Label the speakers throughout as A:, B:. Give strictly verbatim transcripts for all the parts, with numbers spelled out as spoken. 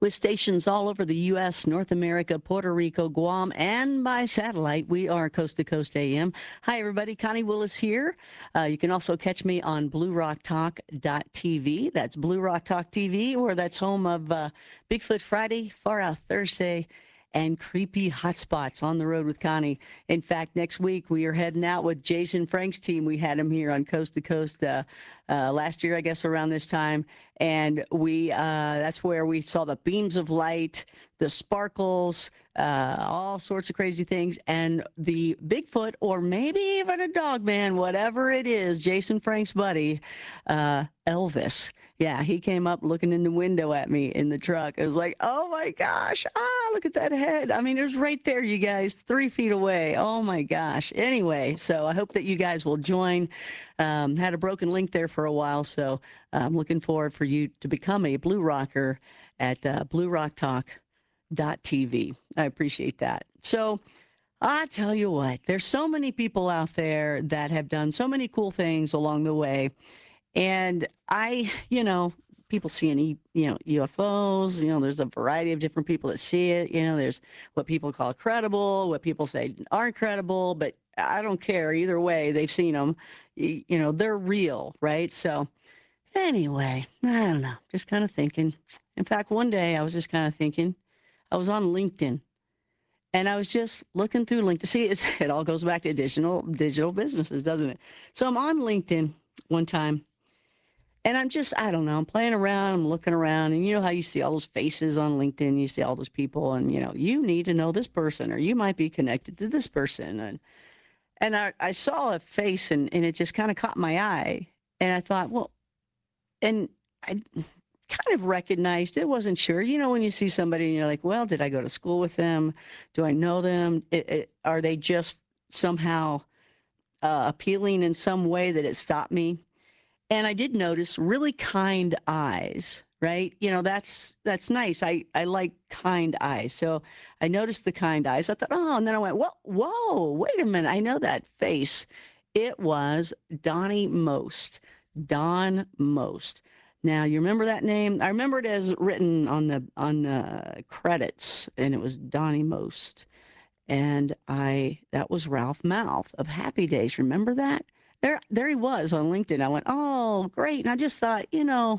A: with stations all over the U S, North America, Puerto Rico, Guam, and by satellite. We are Coast to Coast A M. Hi, everybody. Connie Willis here. Uh, you can also catch me on blue rock talk dot t v. That's Blue Rock Talk T V, or that's home of uh, Bigfoot Friday, Far Out Thursday, and Creepy Hotspots on the road with Connie. In fact, next week we are heading out with Jason Frank's team. We had him here on Coast to Coast uh, uh, last year, I guess, around this time. And we uh, that's where we saw the beams of light, the sparkles, uh, all sorts of crazy things. And the Bigfoot, or maybe even a dog man, whatever it is, Jason Frank's buddy, uh, Elvis. Yeah, he came up looking in the window at me in the truck. It was like, oh my gosh, ah, look at that head. I mean, it was right there, you guys, three feet away. Oh my gosh. Anyway, so I hope that you guys will join. Um, had a broken link there for a while, so I'm looking forward for you to become a Blue Rocker at uh, blue rock talk dot t v. I appreciate that. So I tell you what, there's so many people out there that have done so many cool things along the way. And I, you know, people seeing, you know, U F Os, you know, there's a variety of different people that see it. You know, there's what people call credible, what people say aren't credible, but I don't care. Either way, they've seen them. You, you know, they're real, right? So anyway, I don't know, just kind of thinking. In fact, one day I was just kind of thinking, I was on LinkedIn. And I was just looking through LinkedIn. See, it's, it all goes back to digital, digital businesses, doesn't it? So I'm on LinkedIn one time. And I'm just, I don't know, I'm playing around, I'm looking around, and you know how you see all those faces on LinkedIn, you see all those people, and, you know, you need to know this person, or you might be connected to this person. And and I, I saw a face, and, and it just kind of caught my eye. And I thought, well, and I kind of recognized it, wasn't sure. You know, when you see somebody, and you're like, well, did I go to school with them? Do I know them? It, it, are they just somehow uh, appealing in some way that it stopped me? And I did notice really kind eyes, right? You know, that's that's nice. I, I like kind eyes. So I noticed the kind eyes. I thought, oh, and then I went, whoa, whoa, wait a minute. I know that face. It was Donnie Most, Don Most. Now, you remember that name? I remember it as written on the on the credits, and it was Donnie Most. And I that was Ralph Mouth of Happy Days. Remember that? There, there he was on LinkedIn. I went, oh, great. And I just thought, you know,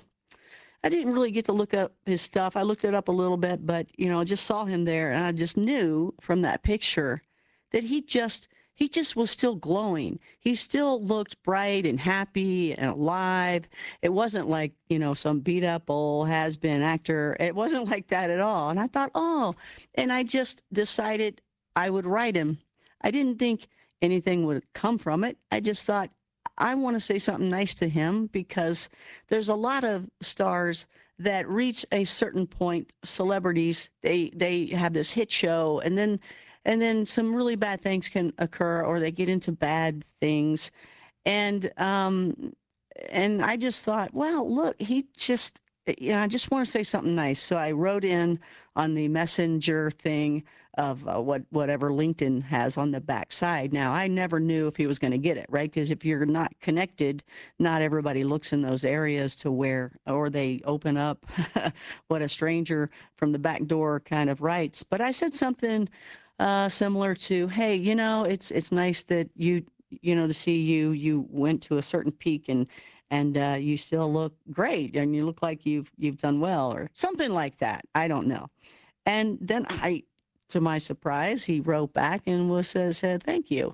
A: I didn't really get to look up his stuff. I looked it up a little bit, but, you know, I just saw him there. And I just knew from that picture that he just, he just was still glowing. He still looked bright and happy and alive. It wasn't like, you know, some beat up old has-been actor. It wasn't like that at all. And I thought, oh, and I just decided I would write him. I didn't think anything would come from it. I just thought, I want to say something nice to him, because there's a lot of stars that reach a certain point, celebrities, they they have this hit show, and then and then some really bad things can occur, or they get into bad things. And um and I just thought, well, look, he just, you know, I just want to say something nice. So I wrote in on the messenger thing of uh, what whatever LinkedIn has on the back side. Now, I never knew if he was going to get it, right? Because if you're not connected, not everybody looks in those areas to where, or they open up what a stranger from the back door kind of writes. But I said something uh, similar to, hey, you know, it's it's nice that you, you know, to see you, you went to a certain peak, and and uh, you still look great, and you look like you've you've done well, or something like that. I don't know. And then I, to my surprise, he wrote back and was uh, said thank you.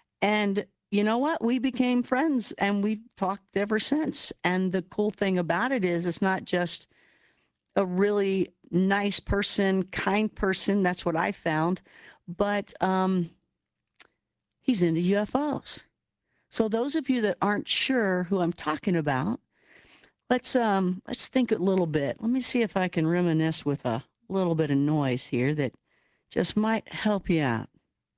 A: And you know what? We became friends, and we've talked ever since. And the cool thing about it is, it's not just a really nice person, kind person. That's what I found. But um, he's into U F Os. So those of you that aren't sure who I'm talking about, let's um let's think a little bit. Let me see if I can reminisce with a little bit of noise here that just might help you out.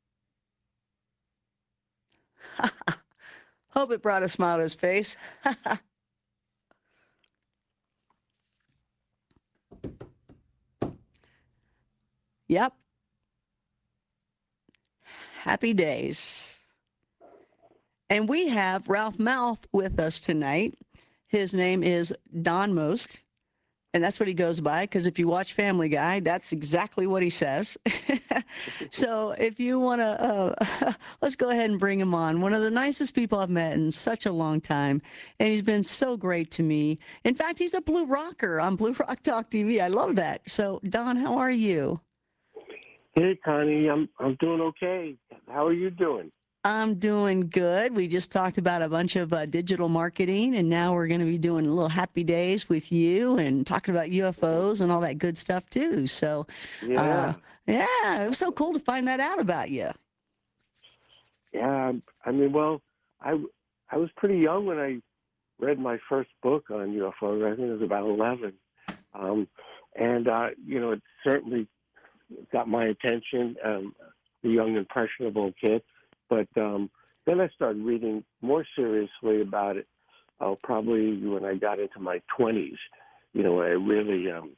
A: Hope it brought a smile to his face. Yep. Happy Days. And we have Ralph Mouth with us tonight. His name is Don Most. And that's what he goes by, because if you watch Family Guy, that's exactly what he says. So if you want to, uh, let's go ahead and bring him on. One of the nicest people I've met in such a long time, and he's been so great to me. In fact, he's a Blue Rocker on Blue Rock Talk T V. I love that. So, Don, how are you?
B: Hey, Connie, I'm I'm doing okay. How are you doing?
A: I'm doing good. We just talked about a bunch of uh, digital marketing, and now we're going to be doing a little happy days with you and talking about U F Os and all that good stuff too. So, uh,
B: Yeah,
A: yeah, it was so cool to find that out about you.
B: yeah. I mean, well, I I was pretty young when I read my first book on U F Os. I think it was about eleven, um, and uh, you know, it certainly got my attention. Um, a young, impressionable kid, but um, then I started reading more seriously about it. Uh, probably when I got into my twenties, you know, I really um,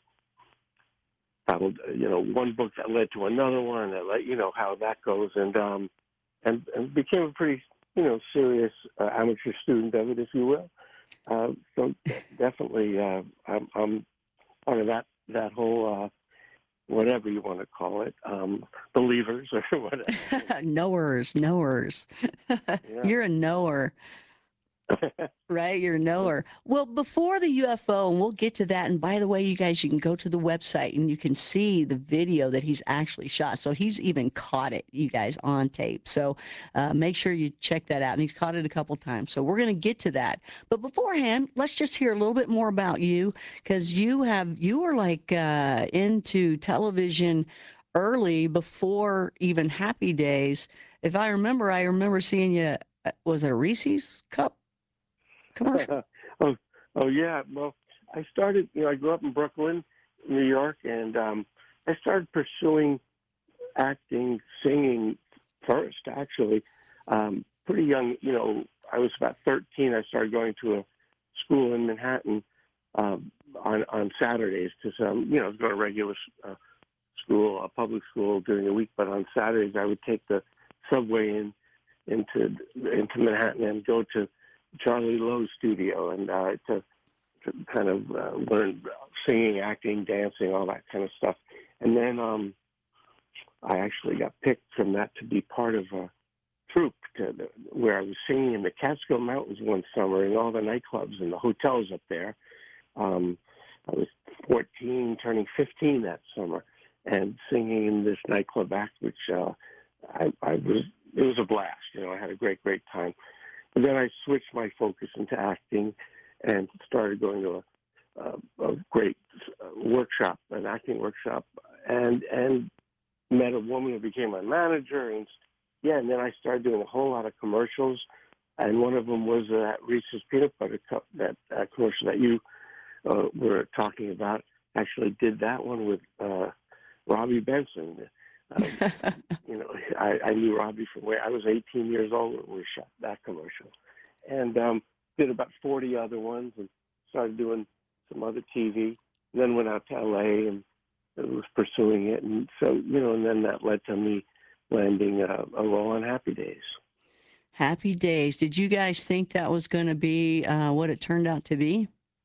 B: found, you know, one book that led to another one, that led, you know, how that goes, and um, and, and became a pretty, you know, serious uh, amateur student of it, if you will. Uh, so definitely, uh, I'm, I'm part of that that whole uh, whatever you want to call it, um, believers or whatever.
A: Knowers, knowers.
B: Yeah.
A: You're a knower. Right, you're a knower. Well, before the U F O, and we'll get to that. And by the way, you guys, you can go to the website and you can see the video that he's actually shot. So he's even caught it, you guys, on tape. So uh, make sure you check that out. And he's caught it a couple times. So we're going to get to that. But beforehand, let's just hear a little bit more about you, because you have you were like uh, into television early, before even Happy Days. If I remember, I remember seeing you. uh, Was it a Reese's cup commercial?
B: oh, oh yeah. Well, I started. You know, I grew up in Brooklyn, New York, and um, I started pursuing acting, singing first. Actually, um, pretty young. You know, I was about thirteen. I started going to a school in Manhattan um, on on Saturdays to some. You know, go to regular uh, school, a public school during the week, but on Saturdays I would take the subway in into into Manhattan and go to Charlie Lowe's studio and uh, to, to kind of uh, learn singing, acting, dancing, all that kind of stuff. And then um, I actually got picked from that to be part of a troupe to the, where I was singing in the Catskill Mountains one summer in all the nightclubs and the hotels up there. Um, I was fourteen, turning fifteen that summer, and singing in this nightclub act, which uh, I, I was, it was a blast. You know, I had a great, great time. And then I switched my focus into acting and started going to a, a, a great workshop, an acting workshop, and and met a woman who became my manager. And yeah, and then I started doing a whole lot of commercials. And one of them was that Reese's Peanut Butter Cup, that uh, commercial that you uh, were talking about. Actually did that one with uh, Robbie Benson. Um, you know, I, I knew Robbie from where I was eighteen years old when we shot that commercial, and um, did about forty other ones, and started doing some other T V. And then went out to L A and was pursuing it, and so you know, and then that led to me landing a, a role on Happy Days.
A: Happy Days. Did you guys think that was going to be uh, what it turned out to be?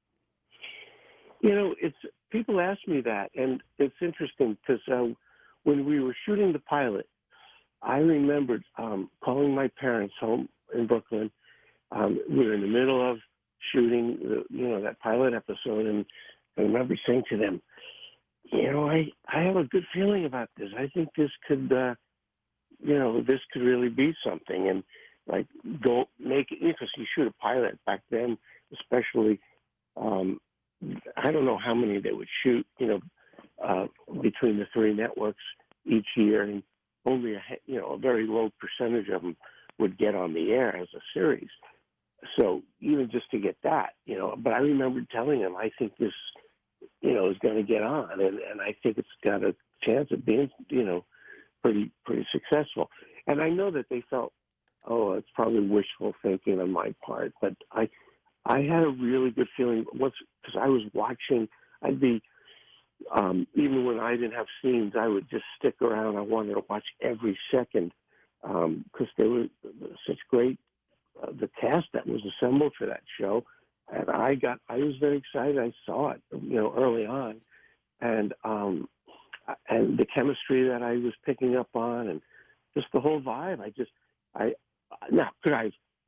B: You know, it's people ask me that, and it's interesting because uh, when we were shooting the pilot, I remembered um, calling my parents home in Brooklyn. Um, we were in the middle of shooting, the, you know, that pilot episode, and I remember saying to them, you know, I, I have a good feeling about this. I think this could, uh, you know, this could really be something, and like go make it, because you shoot a pilot back then, especially. Um, I don't know how many they would shoot, you know, uh, between the three networks each year, and only a you know a very low percentage of them would get on the air as a series. So even just to get that, you know, but I remember telling them, I think this, you know, is going to get on, and, and I think it's got a chance of being, you know, pretty pretty successful. And I know that they felt, oh, it's probably wishful thinking on my part, but I. I had a really good feeling once because I was watching. I'd be um, even when I didn't have scenes, I would just stick around. I wanted to watch every second because um, there was such great uh, the cast that was assembled for that show. and I got I was very excited. I saw it, you know, early on, and um, and the chemistry that I was picking up on, and just the whole vibe. I just I now could I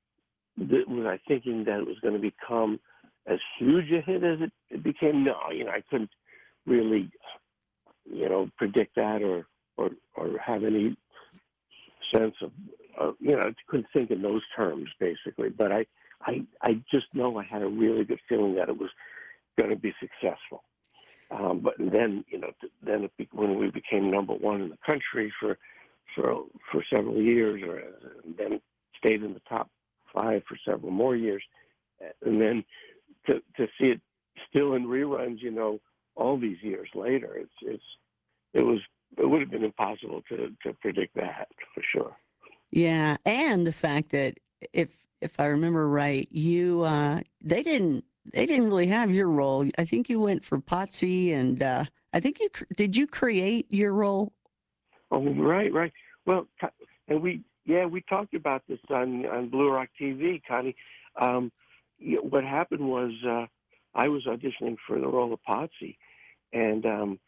B: was I thinking that it was going to become as huge a hit as it, it became? No, you know, I couldn't really, you know, predict that or or or have any sense of, uh, you know, I couldn't think in those terms basically. But I, I, I just know I had a really good feeling that it was going to be successful. Um, but then, you know, then it be, when we became number one in the country for for for several years, or and then stayed in the top five for several more years, and then to to see it still in reruns, you know, all these years later, it's it's it was it would have been impossible to to predict that for sure.
A: Yeah, and the fact that if if I remember right, you uh, they didn't they didn't really have your role. I think you went for Potsy, and uh, I think you cr- did you create your role?
B: Oh, right, right. Well, and we yeah we talked about this on on Blue Rock T V, Connie. Um, you know, what happened was uh, I was auditioning for the role of Potsy, and um,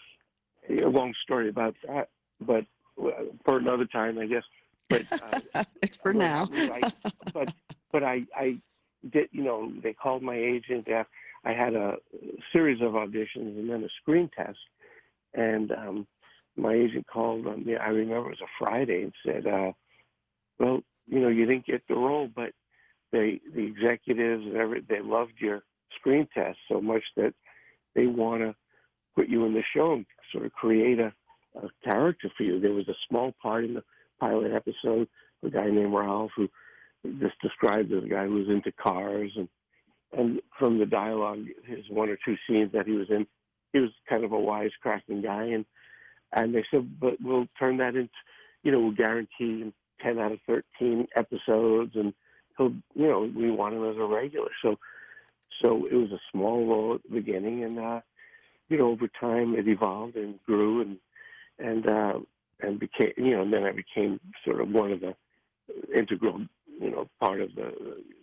B: a long story about that, but uh, for another time, I guess. But uh,
A: It's for now.
B: I, but but I, I did, you know, they called my agent. I had a series of auditions and then a screen test. And um, my agent called on me, I remember it was a Friday, and said, uh, well, you know, you didn't get the role, but they, the executives and every, they loved your screen test so much that they want to put you in the show and sort of create a, a character for you. There was a small part in the pilot episode, a guy named Ralph, who just described as a guy who was into cars, and and from the dialogue, his one or two scenes that he was in, he was kind of a wisecracking guy, and and they said, but we'll turn that into, you know, we'll guarantee him ten out of thirteen episodes, and he'll, you know, we want him as a regular. So so it was a small role at the beginning, and uh, you know, over time it evolved and grew, and and uh, and became, you know, and then I became sort of one of the integral, you know, part of the,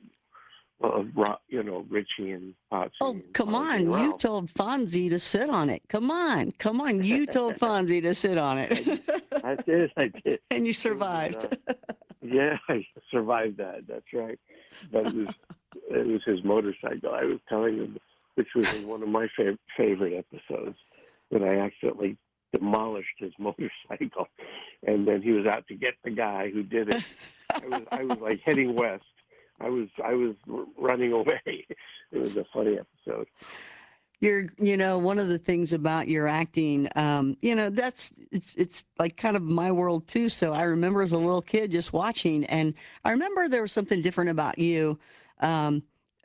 B: of, you know, Richie and Potsy.
A: Oh,
B: and
A: come
B: Fonzie and
A: on. You
B: Ralph.
A: told Fonzie to sit on it. Come on. Come on. You told Fonzie to sit on it.
B: I did. I did.
A: And you
B: It was,
A: survived.
B: uh, yeah, I survived that. That's right. But it was it was his motorcycle. I was telling him, which was in one of my fav- favorite episodes, that I accidentally demolished his motorcycle, and then he was out to get the guy who did it. I was I was like heading west. I was I was running away. It was a funny episode.
A: You're, you know, one of the things about your acting, um, you know, that's it's it's like kind of my world too. So I remember as a little kid just watching, and I remember there was something different about you, um,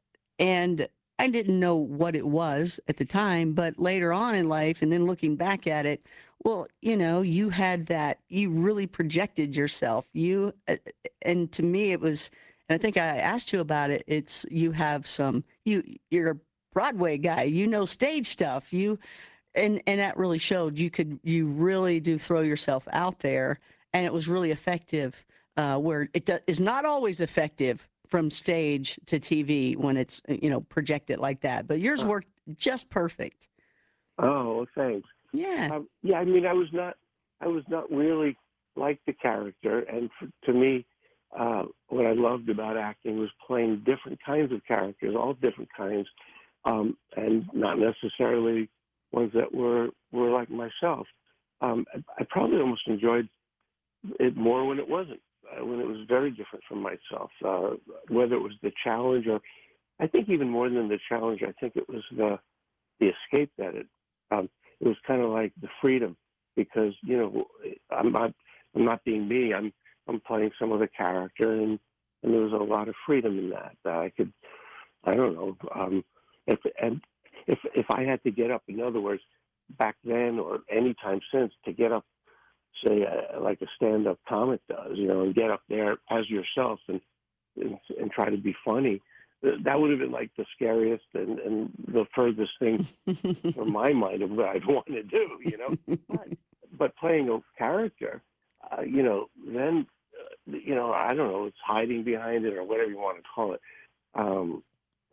A: and I didn't know what it was at the time, but later on in life, and then looking back at it, well, you know, you had that, you really projected yourself. You, uh, and to me, it was, and I think I asked you about it. It's you have some, you you're a Broadway guy, you know, stage stuff. You, and and that really showed. You could, you really do throw yourself out there, and it was really effective. Uh, where it do, is not always effective from stage to T V when it's, you know, projected like that. But yours worked just perfect.
B: Oh, well, thanks.
A: Yeah.
B: Um, yeah, I mean, I was not, I was not really like the character, and for, to me, uh, what I loved about acting was playing different kinds of characters, all different kinds, um, and not necessarily ones that were were like myself. Um, I, I probably almost enjoyed it more when it wasn't, uh, when it was very different from myself. Uh, whether it was the challenge, or I think even more than the challenge, I think it was the the escape that it. Um, it was kind of like the freedom, because you know I'm not I'm not being me. I'm I'm playing some other character, and, and there was a lot of freedom in that. Uh, I could I don't know um, if and if if I had to get up. In other words, back then or any time since, to get up, say uh, like a stand-up comic does, you know, and get up there as yourself and and, and try to be funny. That would have been like the scariest and, and the furthest thing from my mind of what I'd want to do, you know. But, but playing a character, uh, you know, then, uh, you know, I don't know, it's hiding behind it or whatever you want to call it. Um,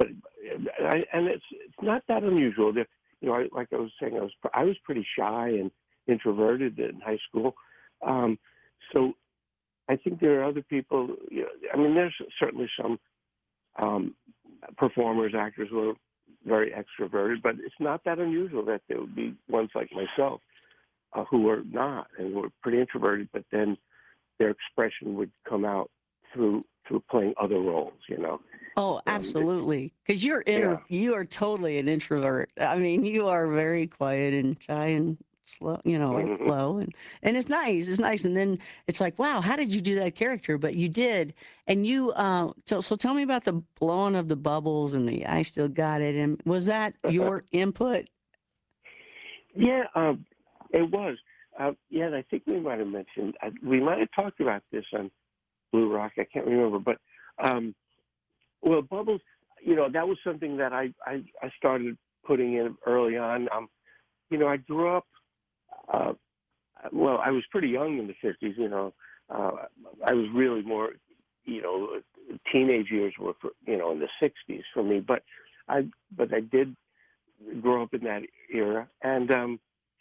B: but I, and it's it's not that unusual. That, you know, I, like I was saying, I was I was pretty shy and introverted in high school. Um, so I think there are other people. You know, I mean, there's certainly some um, performers, actors who are very extroverted, but it's not that unusual that there would be ones like myself uh, who are not and who are pretty introverted, but then their expression would come out through through playing other roles. You know.
A: Oh,
B: Um,
A: absolutely. Because you're inner,
B: yeah.
A: you are totally an introvert. I mean, you are very quiet and shy and slow, you know, like
B: hmm
A: slow, and and it's nice. It's nice. And then it's like, wow, how did you do that character? But you did. And you, uh, so so tell me about the blowing of the bubbles and the I still got it. And was that your input?
B: Yeah, um, it was. Uh, yeah, and I think we might have mentioned, uh, we might have talked about this on Blue Rock. I can't remember, but um, well, bubbles. You know, that was something that I I, I started putting in early on. Um, you know, I grew up. Uh, well, I was pretty young in the fifties. You know, uh, I was really more. You know, teenage years were for, you know in the sixties for me. But I but I did grow up in that era, and um,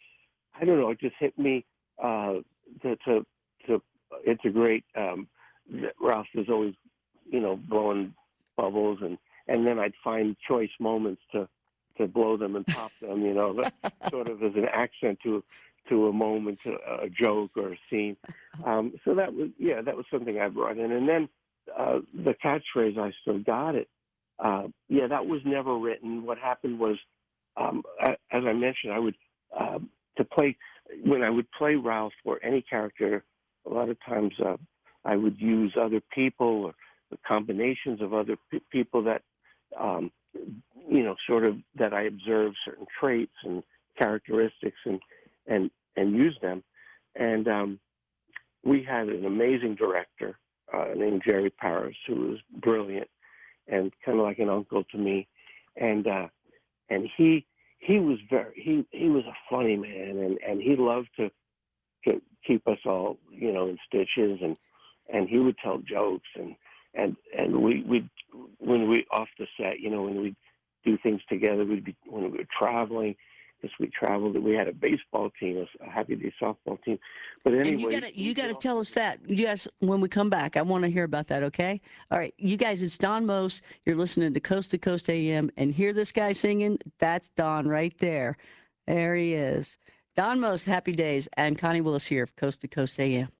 B: I don't know. It just hit me uh, to, to to integrate. Um, that Ralph was always, you know, blowing bubbles, and, and then I'd find choice moments to, to blow them and pop them. You know, sort of as an accent to to a moment, a, a joke or a scene. Um, so that was yeah, that was something I brought in, and then uh, the catchphrase "I still got it." Uh, yeah, that was never written. What happened was, um, as I mentioned, I would. Uh, to play when I would play Ralph or any character, a lot of times uh, I would use other people or the combinations of other p- people that um, you know sort of that I observe certain traits and characteristics and and and use them. And um, we had an amazing director uh, named Jerry Paris who was brilliant and kind of like an uncle to me, and uh, and he. He was very he he was a funny man, and, and he loved to, to keep us all you know in stitches, and and he would tell jokes, and and and we we when we off the set, you know when we do things together, we'd be when we were traveling, because we traveled, we had a baseball team, a Happy Day softball team, but
A: And you
B: anyway,
A: gotta you gotta tell us that. Yes, when we come back, I want to hear about that. Okay. All right, you guys, it's Don Most. You're listening to Coast to Coast A M, and hear this guy singing. That's Don right there. There he is. Don Most, Happy Days, and Connie Willis here, Coast to Coast A M.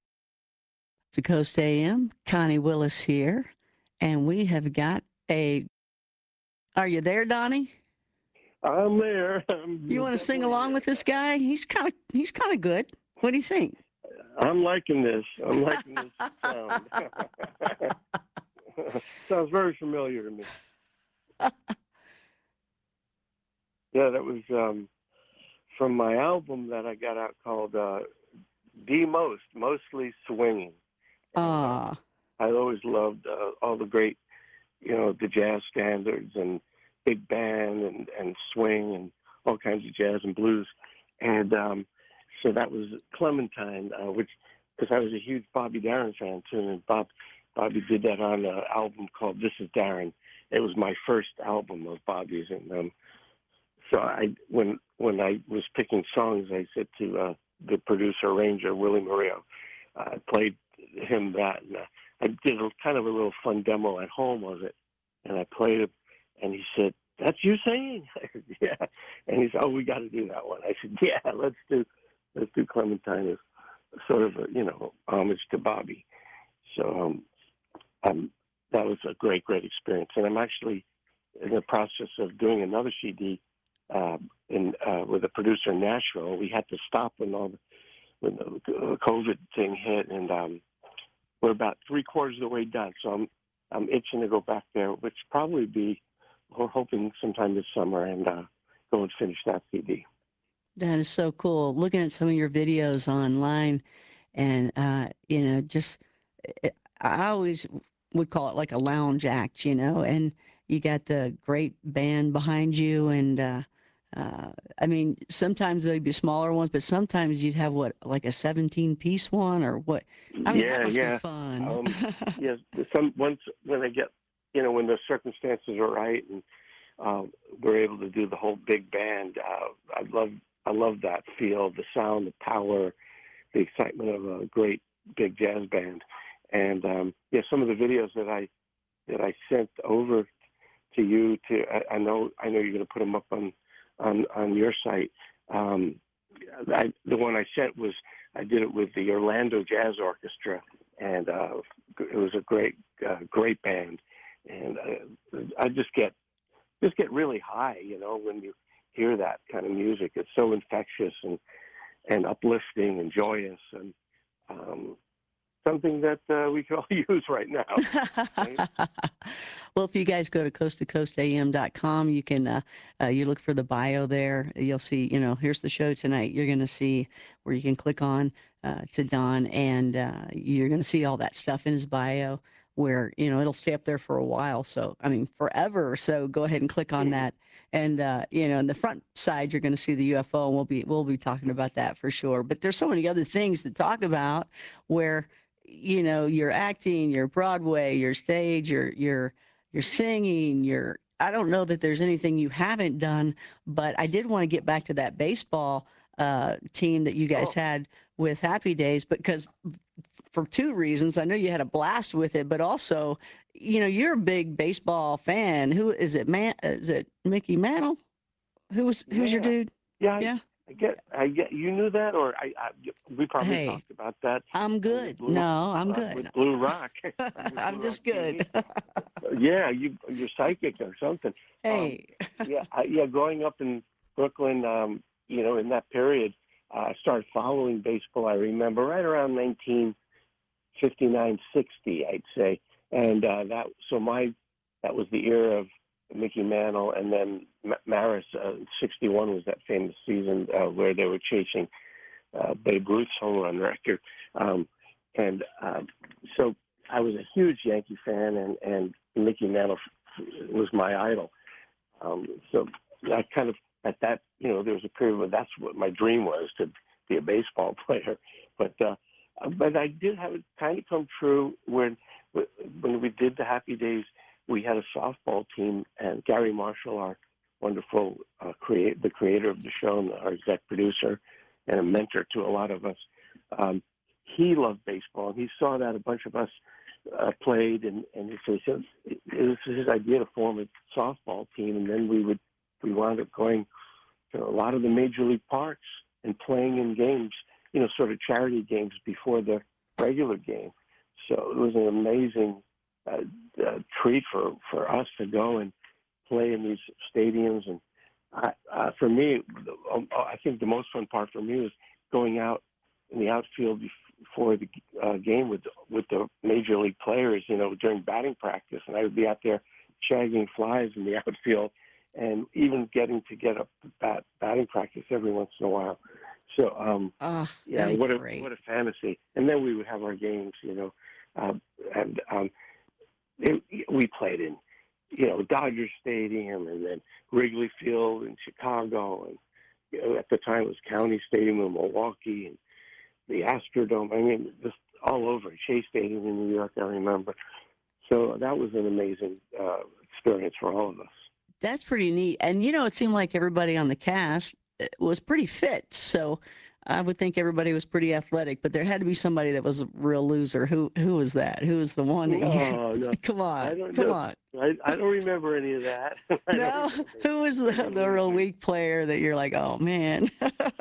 A: To Coast A M, Connie Willis here, and we have got a. Are you there, Donnie?
B: I'm there. I'm
A: You want to sing
B: definitely
A: along
B: there.
A: with this guy? He's kind of he's kind of good. What do you think?
B: I'm liking this. I'm liking this sound. Sounds very familiar to me. Yeah, that was um, from my album that I got out called uh, "The Most," mostly swinging. And um,
A: Ah,
B: I always loved uh, all the great, you know, the jazz standards and big band and, and swing and all kinds of jazz and blues. And um, so that was Clementine, uh, which because I was a huge Bobby Darin fan too, and Bob Bobby did that on an album called "This Is Darin." It was my first album of Bobby's, and um, so I when when I was picking songs, I said to uh, the producer arranger Willie Murillo, uh, I played him that, and uh, I did a kind of a little fun demo at home of it, and I played it, and he said, "That's you singing?" I said, "Yeah," and he said, "Oh, we got to do that one." I said, "Yeah, let's do let's do Clementine as sort of a you know homage to Bobby." So um, um, that was a great great experience, and I'm actually in the process of doing another C D uh, in uh, with a producer in Nashville. We had to stop when all the, when the COVID thing hit, and um, we're about three quarters of the way done. So I'm I'm itching to go back there, which probably be we're hoping sometime this summer, and uh, go and finish that C D.
A: that is so cool. Looking at some of your videos online, and uh, you know, just it, I always would call it like a lounge act, you know, and you got the great band behind you, and uh, uh, I mean, sometimes they'd be smaller ones, but sometimes you'd have what, like a seventeen piece one, or what? I mean, that
B: Yeah,
A: must be
B: yeah,
A: fun.
B: um, yes. Some once when I get you know, when the circumstances are right and uh, we're able to do the whole big band, uh, I love I love that feel, the sound, the power, the excitement of a great big jazz band. And um, yeah, some of the videos that I that I sent over to you, to I, I know I know you're going to put them up on on, on your site. Um, I, the one I sent was I did it with the Orlando Jazz Orchestra, and uh, it was a great uh, great band. And uh, I just get just get really high, you know, when you hear that kind of music. It's so infectious and and uplifting and joyous, and um, something that uh, we can all use right now. Right?
A: Well, if you guys go to coast to coast a m dot com, you can uh, uh, you look for the bio there. You'll see, you know, here's the show tonight. You're going to see where you can click on uh, to Don, and uh, you're going to see all that stuff in his bio, where, you know, it'll stay up there for a while. So, I mean, forever. So go ahead and click on that. And, uh, you know, in the front side, you're going to see the U F O, and we'll be, we'll be talking about that for sure. But there's so many other things to talk about where, you know, your acting, your Broadway, your stage, your, your, your singing, your, I don't know that there's anything you haven't done, but I did want to get back to that baseball uh, team that you guys
B: Oh.
A: had with Happy Days, because for two reasons. I know you had a blast with it, but also, you know, you're a big baseball fan. Who is it? Man, is it Mickey Mantle? Who was who's your
B: Yeah.
A: dude?
B: Yeah, I,
A: Yeah.
B: I get, I get. You knew that, or I, I we probably
A: Hey,
B: talked about that.
A: I'm
B: uh, with
A: good.
B: Blue,
A: No, I'm
B: uh,
A: good.
B: with Blue Rock. with
A: I'm
B: Blue
A: just
B: Rock T V.
A: good.
B: Yeah, you you're psychic or something. Um,
A: Hey.
B: yeah, I, yeah. Growing up in Brooklyn, um, you know, in that period, uh, I started following baseball. I remember right around nineteen fifty-nine, sixty, I'd say, and uh, that so my that was the era of Mickey Mantle, and then M- Maris. Uh, sixty-one was that famous season uh, where they were chasing uh, Babe Ruth's home run record, um, and uh, so I was a huge Yankee fan, and and Mickey Mantle was my idol. Um, so I kind of at that, you know, there was a period where that's what my dream was, to be a baseball player, but. Uh, But I did have it kind of come true when when we did the Happy Days. We had a softball team, and Gary Marshall, our wonderful uh, create the creator of the show, and our exec producer, and a mentor to a lot of us. Um, he loved baseball, and he saw that a bunch of us uh, played, and and so he said it was his idea to form a softball team, and then we would we wound up going to a lot of the major league parks and playing in games, you know, sort of charity games before the regular game. So it was an amazing uh, uh, treat for, for us to go and play in these stadiums. And I, uh, for me, um, I think the most fun part for me was going out in the outfield before the uh, game with with the major league players, you know, during batting practice. And I would be out there shagging flies in the outfield, and even getting to get a bat, batting practice every once in a while. So, um,
A: Oh,
B: yeah,
A: that'd be
B: what a
A: great.
B: what a fantasy! And then we would have our games, you know, uh, and um, it, we played in, you know, Dodger Stadium, and then Wrigley Field in Chicago, and you know, at the time it was County Stadium in Milwaukee, and the Astrodome. I mean, just all over. Shea Stadium in New York, I remember. So that was an amazing uh, experience for all of us.
A: That's pretty neat. And, you know, it seemed like everybody on the cast uh, was pretty fit. So I would think everybody was pretty athletic, but there had to be somebody that was a real loser. Who who was that? Who was the one that you
B: No, no,
A: come on,
B: I don't
A: come
B: know.
A: on.
B: I, I don't remember any of that. I
A: No,
B: don't
A: who was the, the
B: remember.
A: real weak player that you're like, oh man.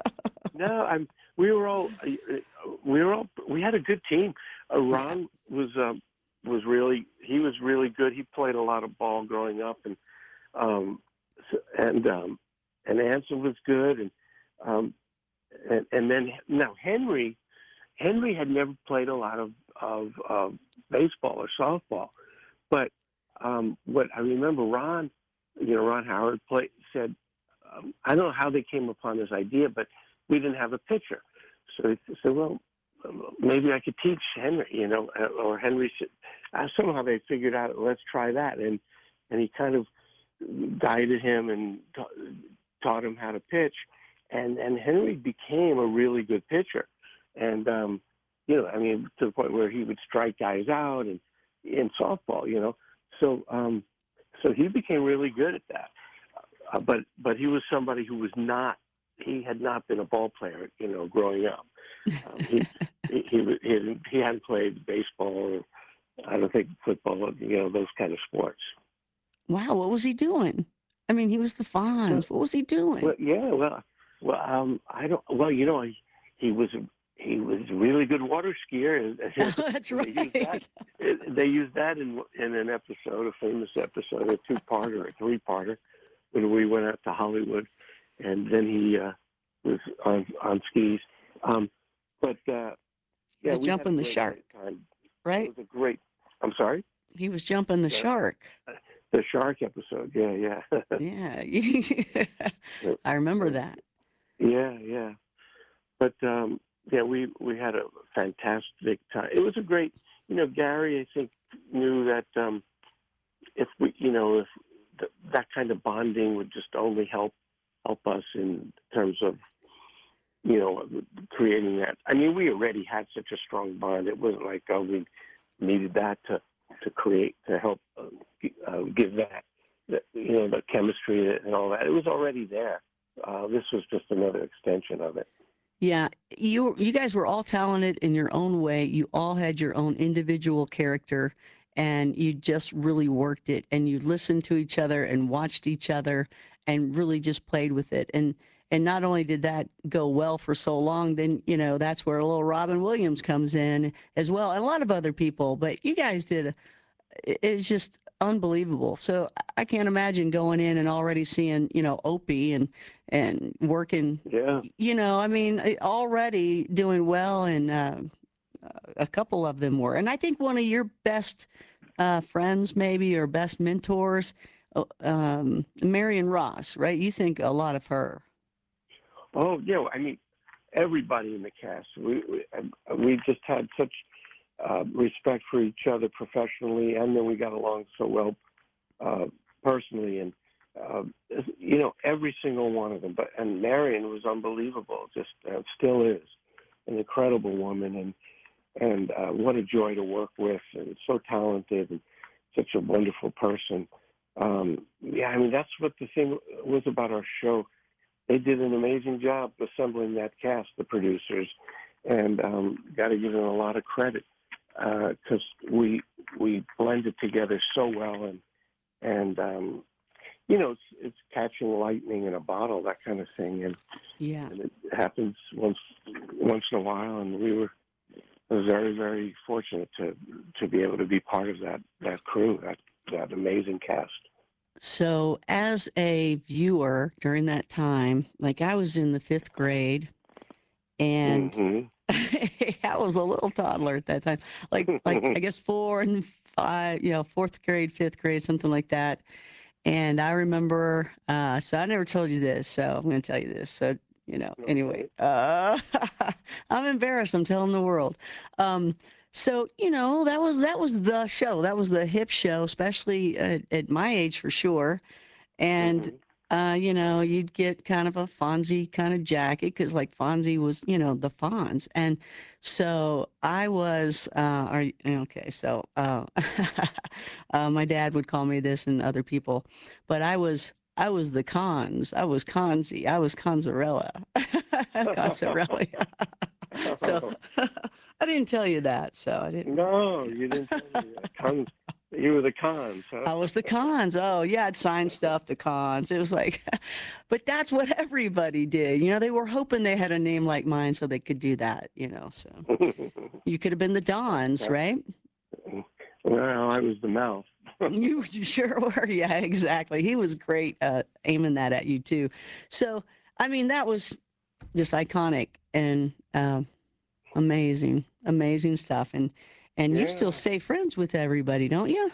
B: No, I'm. We were all. We were all. We had a good team. Uh, Ron was um, was really. He was really good. He played a lot of ball growing up, and um, so, and um, and Anson was good, and um, and, and then now Henry. Henry had never played a lot of of uh, baseball or softball, but um, what I remember, Ron, you know, Ron Howard played said, um, I don't know how they came upon this idea, but we didn't have a pitcher. So he said, well, maybe I could teach Henry, you know, or Henry said, uh, somehow they figured out, let's try that. And, and he kind of guided him and ta- taught him how to pitch. And, and Henry became a really good pitcher. And, um, you know, I mean, to the point where he would strike guys out and in softball, you know. so um, so he became really good at that. Uh, but but he was somebody who was not. He had not been a ball player, you know, growing up. Um, he, he he he he hadn't played baseball, or I don't think football, you know, those kind of sports.
A: Wow, what was he doing? I mean, he was the
B: Well,
A: Fonz. What was he doing?
B: well yeah, well, well, um, I don't. Well, you know, he, he was he was a really good water skier, and,
A: Oh, that's
B: and they used that.
A: right.
B: They used that in in an episode, a famous episode, a two-parter, a three-parter, when we went out to Hollywood, and then he uh, was on on skis. Um, but uh,
A: He
B: yeah,
A: was
B: we had a
A: jumping the
B: great,
A: shark,
B: great time. It
A: right?
B: was a great. I'm sorry.
A: He was jumping the
B: The,
A: shark.
B: the shark episode. Yeah, yeah.
A: Yeah. I remember that.
B: Yeah, yeah. But um, yeah, we we had a fantastic time. It was a great, you know, Gary. I think knew that um, if we, you know, if th- that kind of bonding would just only help help us in terms of, you know, creating that. I mean, we already had such a strong bond. It wasn't like, oh, we needed that to to create to help uh, uh, give that, that, you know, the chemistry and all that. It was already there. Uh, this was just another extension of it.
A: Yeah, you you guys were all talented in your own way. You all had your own individual character, and you just really worked it. And you listened to each other and watched each other, and really just played with it. And and not only did that go well for so long, then you know that's where little Robin Williams comes in as well, and a lot of other people. But you guys did a it- it's just unbelievable. So I can't imagine going in and already seeing, you know, Opie and and working,
B: Yeah.
A: you know, I mean, eh, already doing well, and uh, a couple of them were. And I think one of your best uh, friends, maybe, or best mentors, uh, um, Marion Ross, right? You think a lot of her.
B: Oh, yeah. I mean, everybody in the cast. We we, we just had such uh, respect for each other professionally, and then we got along so well uh, personally. And uh, you know, every single one of them. But and Marion was unbelievable. Just uh, still is an incredible woman, and and uh, what a joy to work with, and so talented, and such a wonderful person. Um, yeah, I mean, that's what the thing was about our show. They did an amazing job assembling that cast, the producers, and um, got to give them a lot of credit because uh, we we blended together so well, and and um, you know, it's, it's catching lightning in a bottle, that kind of thing, and,
A: Yeah.
B: and it happens once once in a while, and we were very very fortunate to to be able to be part of that that crew, that that amazing cast.
A: So, as a viewer during that time, like I was in the fifth grade, and
B: Mm-hmm.
A: I was a little toddler at that time, like like I guess four and five, you know, fourth grade, fifth grade, something like that. And I remember, uh, so I never told you this, so I'm going to tell you this. So, you know, anyway,
B: Okay.
A: uh, I'm embarrassed. I'm telling the world. Um, so, you know, that was that was the show. That was the hip show, especially at, at my age for sure. And,
B: Mm-hmm.
A: uh, you know, you'd get kind of a Fonzie kind of jacket because, like, Fonzie was, you know, the Fonz. And so I was, uh, are you, okay, so uh, uh, my dad would call me this and other people, but I was, I was the Cons. I was Conzi. I was Conzarella. Conzarella. So I didn't tell you that. So I didn't.
B: No, you didn't tell me that. Cons, you were the cons, huh?
A: I was the Cons. Oh, yeah, I'd sign stuff, the Cons. It was like, but that's what everybody did. You know, they were hoping they had a name like mine so they could do that, you know. So you could have been the Dons, right?
B: Well, I was the mouth.
A: You, you sure were. Yeah, exactly. He was great uh, aiming that at you, too. So, I mean, that was just iconic and um, amazing, amazing stuff. And, and you still
B: Yeah.
A: stay friends with everybody, don't you?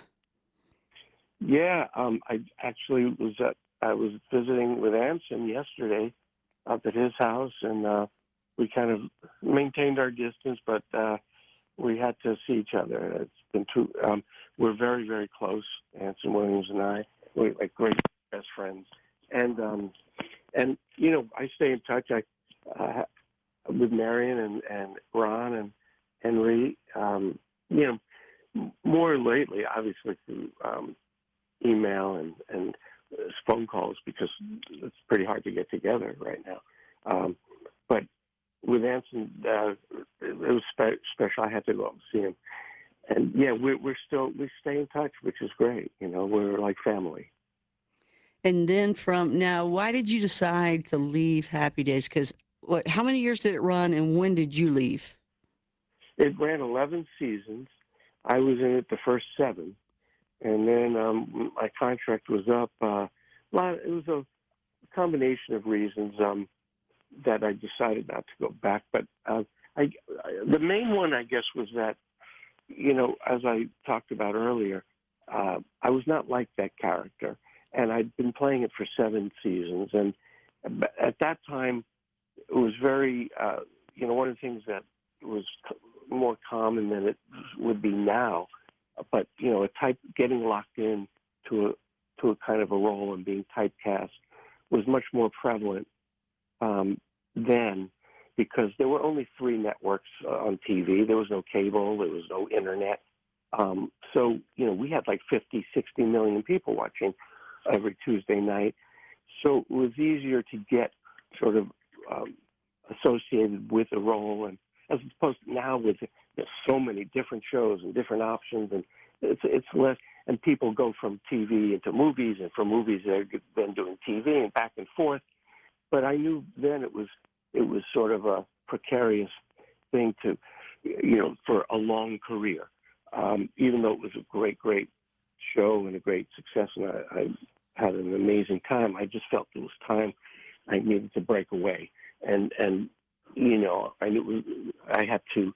B: Yeah, um, I actually was at, I was visiting with Anson yesterday up at his house, and uh, we kind of maintained our distance, but uh, we had to see each other. It's been too. Um, we're very, very close, Anson Williams and I. We're like great best friends, and um, and you know, I stay in touch. I uh, with Marion and and Ron and Henry. Um, you know, more lately, obviously through um, email and and uh, phone calls because it's pretty hard to get together right now. Um, but with Anson, uh, it was spe- special. I had to go out and see him, and yeah, we're we're still we stay in touch, which is great. You know, we're like family.
A: And then from now, why did you decide to leave Happy Days? Because what? How many years did it run, and when did you leave?
B: It ran eleven seasons. I was in it the first seven, and then um, my contract was up. Uh, well, it was a combination of reasons um, that I decided not to go back. But uh, I, I, the main one, I guess, was that, you know, as I talked about earlier, uh, I was not like that character, and I'd been playing it for seven seasons, and at that time, it was very, uh, you know, one of the things that was more common than it would be now, but you know, a type getting locked in to a to a kind of a role and being typecast was much more prevalent um, then, because there were only three networks uh, on T V. There was no cable. There was no internet. Um, so you know, we had like fifty, sixty million people watching every Tuesday night. So it was easier to get sort of um, associated with a role, and as opposed to now with there's so many different shows and different options, and it's it's less. And people go from T V into movies, and from movies they've been doing T V and back and forth. But I knew then it was it was sort of a precarious thing to, you know, for a long career. Um, even though it was a great, great show and a great success, and I, I had an amazing time, I just felt it was time I needed to break away. And and you know, I knew it was, I had to.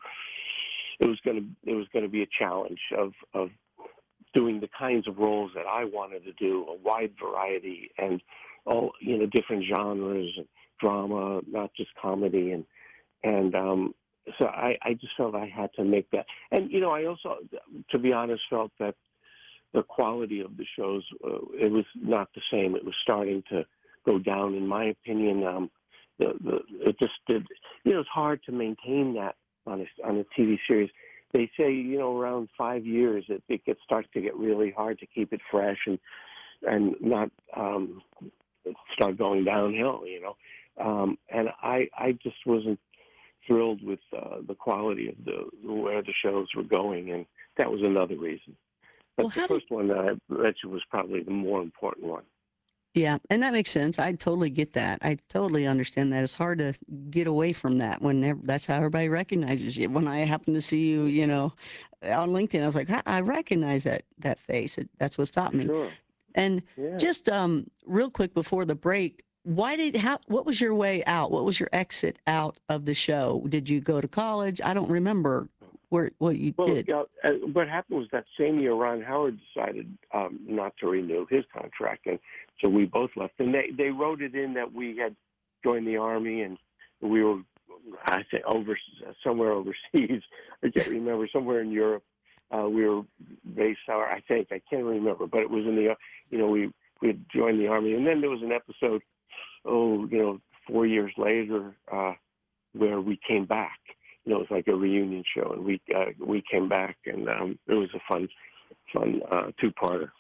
B: It was going to it was going to be a challenge of of doing the kinds of roles that I wanted to do, a wide variety, and all, you know, different genres, drama, not just comedy, and and um, so I, I just felt I had to make that. And you know, I also, to be honest, felt that the quality of the shows, uh, it was not the same. It was starting to go down, in my opinion. Um, the, the, it just did. You know, it's hard to maintain that on a on a T V series. They say, you know, around five years, it, it gets starts to get really hard to keep it fresh and and not um, start going downhill. You know, um, and I I just wasn't thrilled with uh, the quality of the where the shows were going, and that was another reason. But
A: Well,
B: the
A: how
B: first
A: did
B: one that I mentioned was probably the more important one.
A: Yeah, and that makes sense. I totally get that. I totally understand that. It's hard to get away from that when ev- that's how everybody recognizes you. When I happen to see you, you know, on LinkedIn, I was like, I I recognize that that face. It, that's what stopped me.
B: Sure.
A: And
B: Yeah.
A: just um, real quick before the break, why did how? What was your way out? What was your exit out of the show? Did you go to college? I don't remember where what you
B: Well,
A: did.
B: yeah, uh, what happened was that same year, Ron Howard decided um, not to renew his contract, and so we both left. And they, they wrote it in that we had joined the Army, and we were, I think, over somewhere overseas. I can't remember, somewhere in Europe. Uh, we were based, or I think, I can't remember, but it was in the, you know, we, we had joined the Army. And then there was an episode, oh, you know, four years later, uh, where we came back. You know, it was like a reunion show, and we uh, we came back, and um, it was a fun, fun uh, two-parter.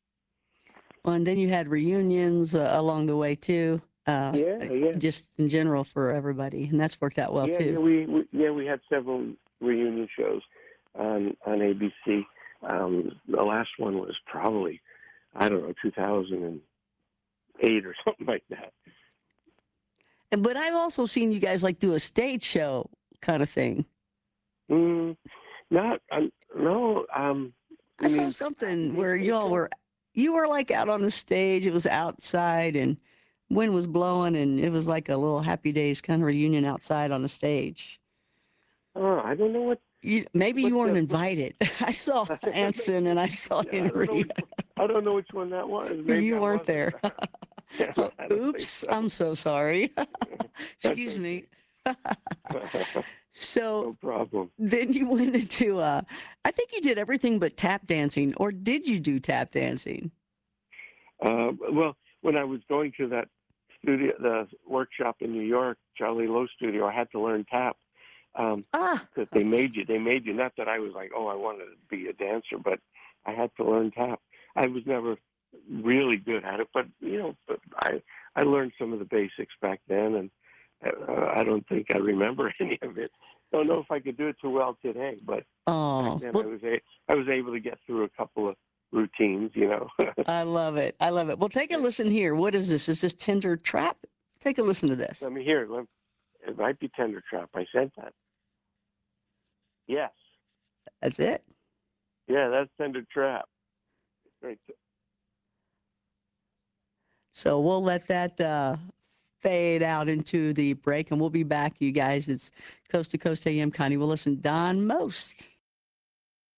A: Well, and then you had reunions uh, along the way too. Uh,
B: Yeah, yeah,
A: just in general for everybody, and that's worked out well
B: yeah,
A: too.
B: yeah. We, we yeah we had several reunion shows on on A B C. Um, the last one was probably, I don't know, two thousand eight or something like that.
A: And- But I've also seen you guys like do a stage show kind of thing.
B: Mm, not um, no. Um,
A: I
B: you
A: saw
B: mean
A: something
B: Happy Days
A: where
B: stage
A: y'all
B: show?
A: were, you were like out on the stage. It was outside and wind was blowing, and it was like a little Happy Days kind of reunion outside on the stage.
B: Oh, I don't know what
A: You, maybe
B: what
A: you weren't
B: the.
A: invited. I saw Anson and I saw
B: Yeah, I don't know.
A: Henry.
B: Which, I don't know which one that was. Maybe
A: You
B: I
A: weren't
B: wasn't.
A: there.
B: Yeah,
A: Oh,
B: I don't think
A: oops,
B: so.
A: I'm so sorry.
B: That's
A: Excuse me.
B: okay.
A: So
B: No problem.
A: then you went into, uh, I think you did everything but tap dancing, or did you do tap dancing?
B: Uh, well, when I was going to that studio, the workshop in New York, Charlie Lowe Studio, I had to learn tap. Um,
A: Ah,
B: because they made you. They made you. Not that I was like, oh, I wanted to be a dancer, but I had to learn tap. I was never really good at it, but you know, but I I learned some of the basics back then, and uh, I don't think I remember any of it. Don't know if I could do it too well today, but back
A: oh,
B: then
A: well,
B: I was a, I was able to get through a couple of routines. You know.
A: I love it. I love it. Well, take a listen here. What is this? Is this Tender Trap? Take a listen to this.
B: Let me hear it. Let- It might be Tender Trap. I said that. Yes.
A: That's it.
B: Yeah, that's Tender Trap. Right.
A: So we'll let that uh, fade out into the break, and we'll be back, you guys. It's Coast to Coast A M. Connie Willis and Don Most.